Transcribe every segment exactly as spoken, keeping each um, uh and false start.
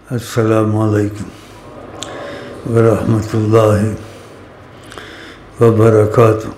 السلام علیکم ورحمۃ اللہ وبرکاتہ۔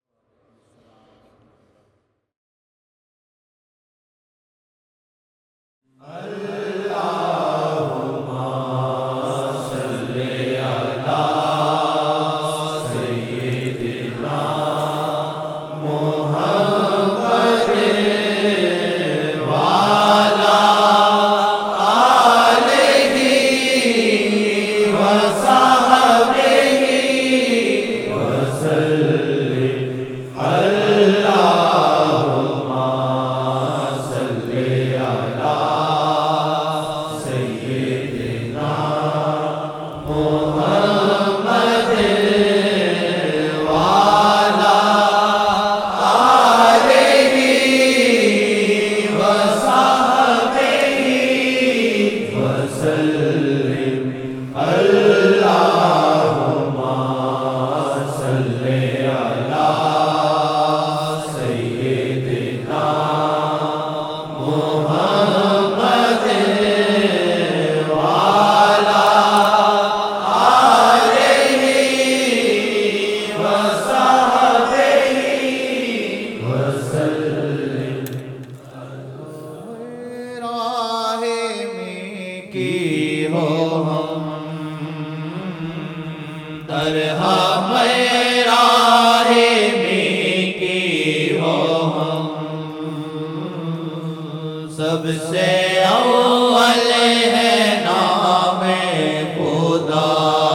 سب سے اول ہے نام خدا،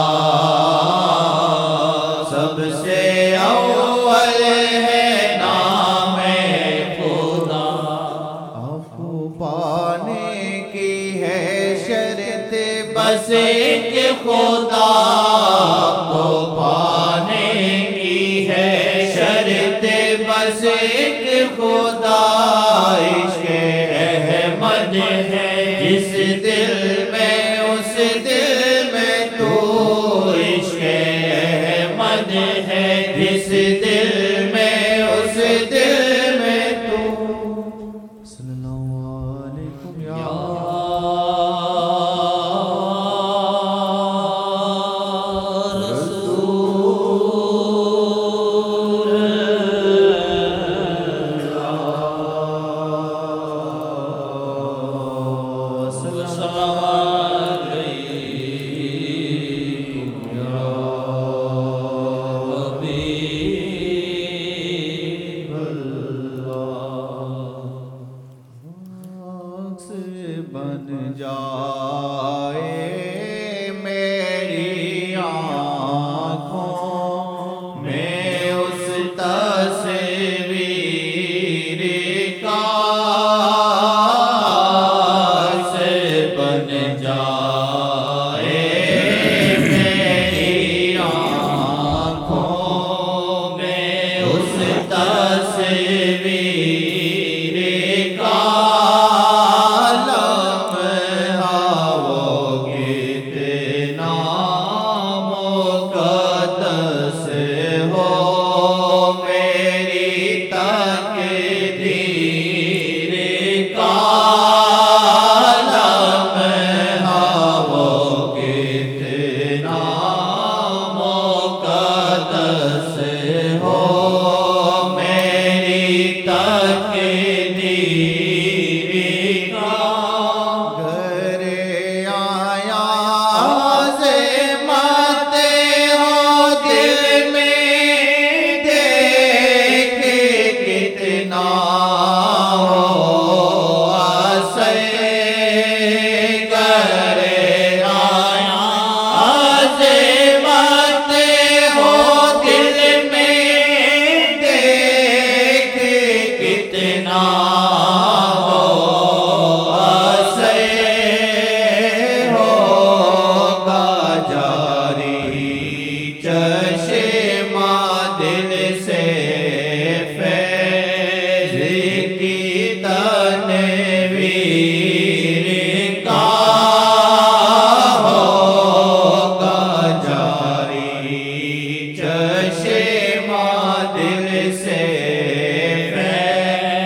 سب سے اول ہے نام خدا، عفو پانے کی ہے شرط بس ایک خدا کو پانے کی ہے شرط بس ایک خدا، ہے جس دل میں اس دل میں تو عشق احمد ہے، جس دل میں اس دل میں تو صلی اللہ علیکم یا بن جائے میری آنکھوں میں اس تصویر کا سے بن جائے میری آنکھوں میں اس تصویر کا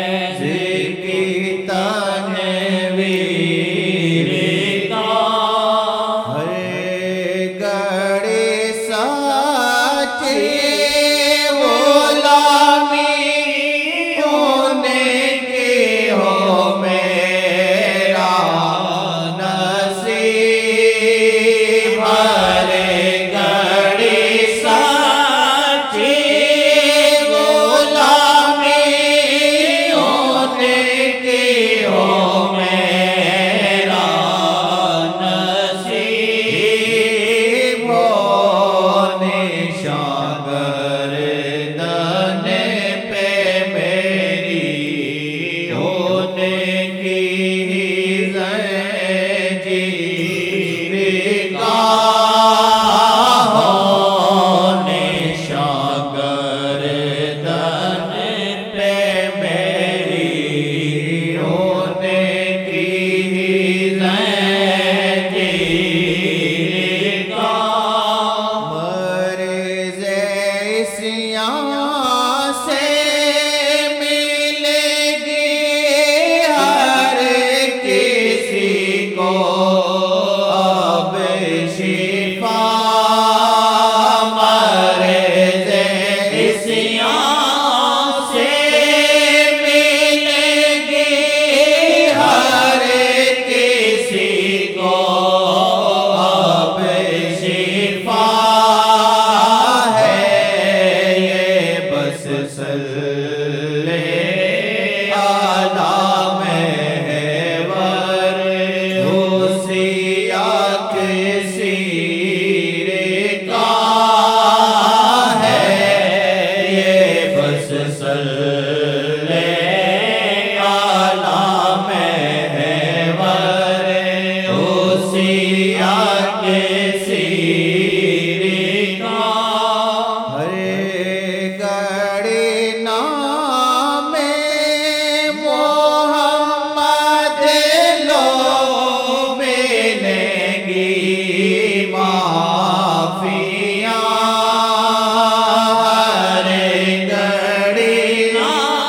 تنویر کا یہاں سے ملے گی ہر کسی کو اب شفا مرض اس یہاں سے ملے گی ہر کسی کو اب شفا ہر گھڑی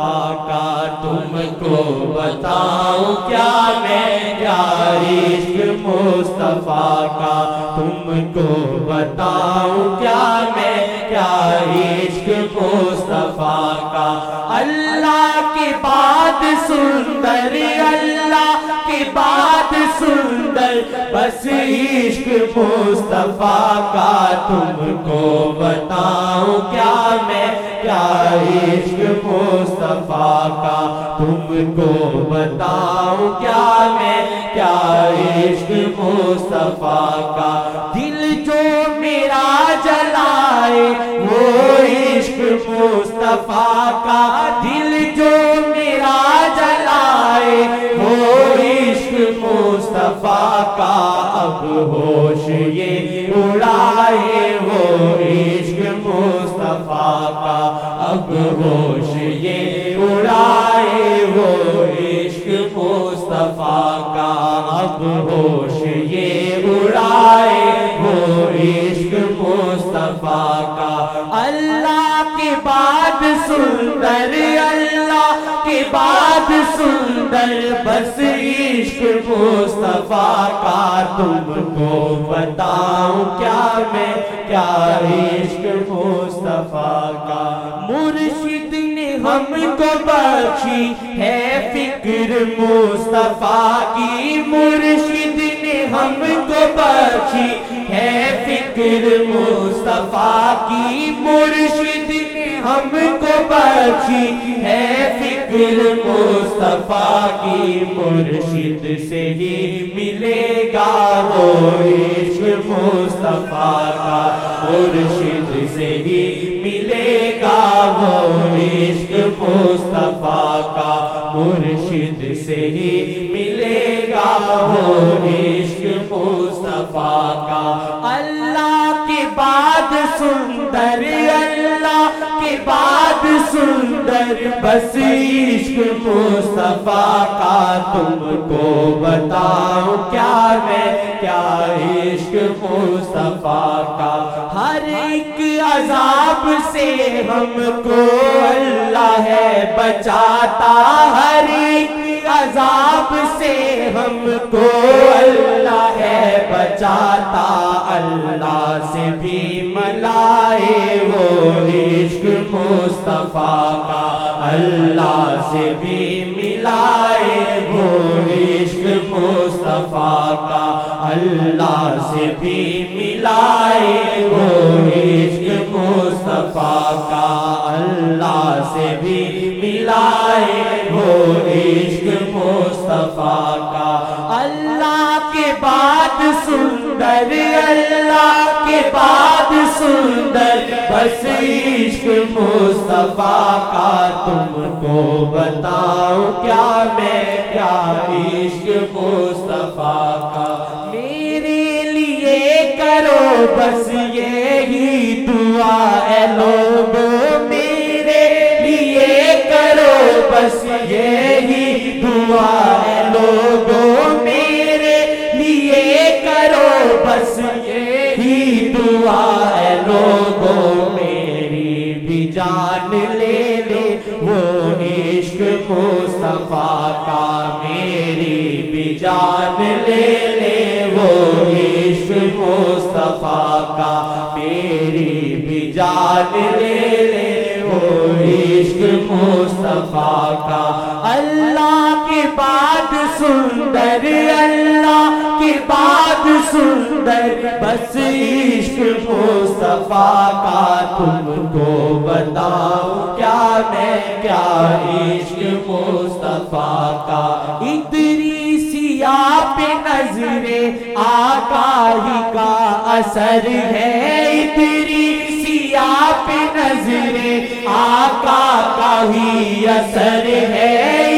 مصطفیٰ کا تم کو بتاؤں کیا میں، کیا عشق مصطفیٰ کا تم کو بتاؤں کیا میں، کیا عشق مصطفیٰ کا۔ اللہ کے بعد سندر، اللہ کے بعد سندر، بس عشق مصطفیٰ کا تم کو بتاؤں کیا میں، کیا عشق مصطفیٰ کا تم کو بتاؤں کیا میں، کیا عشق مصطفیٰ کا۔ دل جو میرا جلائے وہ عشق مصطفیٰ کا، دل جو میرا جلائے وہ عشق مصطفیٰ کا، اب ہوش یہ اڑائے وہ عشق مصطفیٰ کا، اب ہوش یہ اڑائے وہ عشق مصطفیٰ کا، اب ہوش یہ اڑائے وہ عشق مصطفیٰ کا۔ اللہ کے بعد سندر، اللہ کے بعد سندر، بس عشق مصطفیٰ کا تم کو بتاؤں کیا میں، کیا عشق مصطفیٰ کا۔ مرشد نے ہم کو بخشی ہے فکر مصطفیٰ کی، مرشد نے ہم کو بخشی ہے فکر مصطفیٰ کی، مرشد نے ہم کو بخشی ہے فکر مصطفیٰ کی۔ مرشد سے ہی ملے گا وہ عشق مصطفیٰ کا، مرشد سے ہی ملے گا وہ عشق مصطفیٰ کا، مرشد سے ہی ملے گا وہ عشق مصطفیٰ کا۔ اللہ کے بعد سندر، اللہ کے بعد سندر، بس عشق مصطفیٰ کا تم کو بتاؤں کیا میں، کیا عشق مصطفیٰ کا۔ ہر ایک عذاب سے ہم کو اللہ ہے بچاتا، ہر ایک عذاب سے ہم کو اللہ ہے بچاتا، اللہ سے بھی ملائے وہ عشق مصطفیٰ کا، اللہ سے بھی ملائے وہ عشق مصطفیٰ کا، اللہ سے بھی ملائے وہ عشق مصطفیٰ کا، اللہ سے بھی ملائے وہ عشق مصطفیٰ کا۔ اللہ کے بعد سندر، اللہ کے بعد سندر، بس عشق مصطفیٰ کا تم کو بتاؤں کیا میں، کیا عشق مصطفیٰ کا۔ میرے لیے کرو بس یہی دعا اے لوگو، میرے لیے کرو بس یہی دعا اے لوگو، میرے لیے کرو بس یہی دعا اے لوگو، میری بھی جان لے لے وہ عشق مصطفیٰ کا، میری بھی جان لے لے وہ عشق مصطفیٰ کا، میری بھی جان لے لے وہ عشق مصطفیٰ کا۔ اللہ کے بعد سندر، اللہ کے بعد سندر، بس عشق مصطفیٰ کا تم کو بتاؤں کیا میں، کیا عشق مصطفیٰ کا۔ ادریسیہ پہ نظر آقا ہی کا اثر ہے، ادریسیہ پہ نظر آقا کا ہی اثر ہے،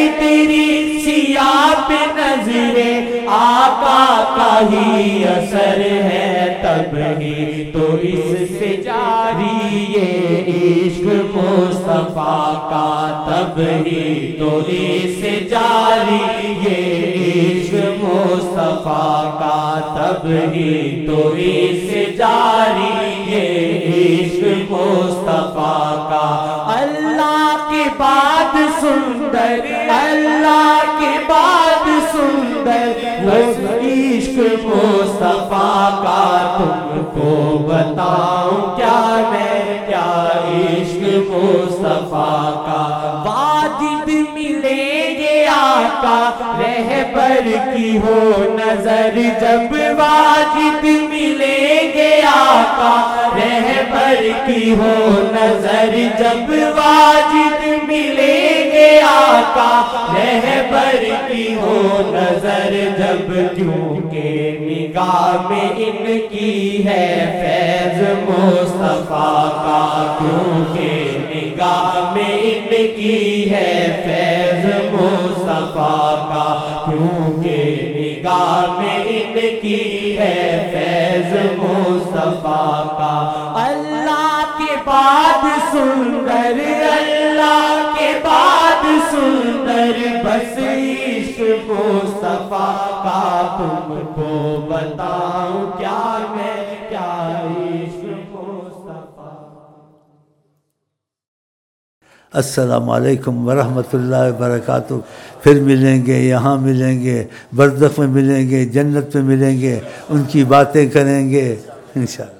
ادریسیہ پہ نظر آقا کا ہی اثر ہے، تب ہی تو اس سے جاری یہ عشق مصطفیٰ کا، تب ہی تو اس سے جاری یہ عشق مصطفیٰ کا، تب ہی تو اس سے جاری یہ عشق مصطفیٰ کا۔ اللہ کے بعد سندر اللہ کے بعد سندر وہ عشق مصطفیٰ کا تم کو بتاؤں کیا میں کیا عشق مصطفیٰ کا واجد ملیں گے آقا رہبر کی ہو نظر جب واجد ملیں گے آقا رہبر کی ہو نظر جب واجد ملیں گے آقا رہبر کی ہو نظر جب کیونکہ نگاہ میں ان کی ہے فیض مصطفیٰ کا کیونکہ نگاہ میں ان کی ہے فیض مصطفیٰ کا کیونکہ نگاہ میں ان کی ہے فیض مصطفیٰ کا اللہ کے بعد سندر اللہ کے بعد سندر بس عشق مصطفیٰ کا تم کو بتاؤں کیا میں کیا عشق مصطفیٰ. السلام علیکم ورحمۃ اللہ وبرکاتہ. پھر ملیں گے، یہاں ملیں گے، برزخ میں ملیں گے، جنت میں ملیں گے، ان کی باتیں کریں گے انشاءاللہ.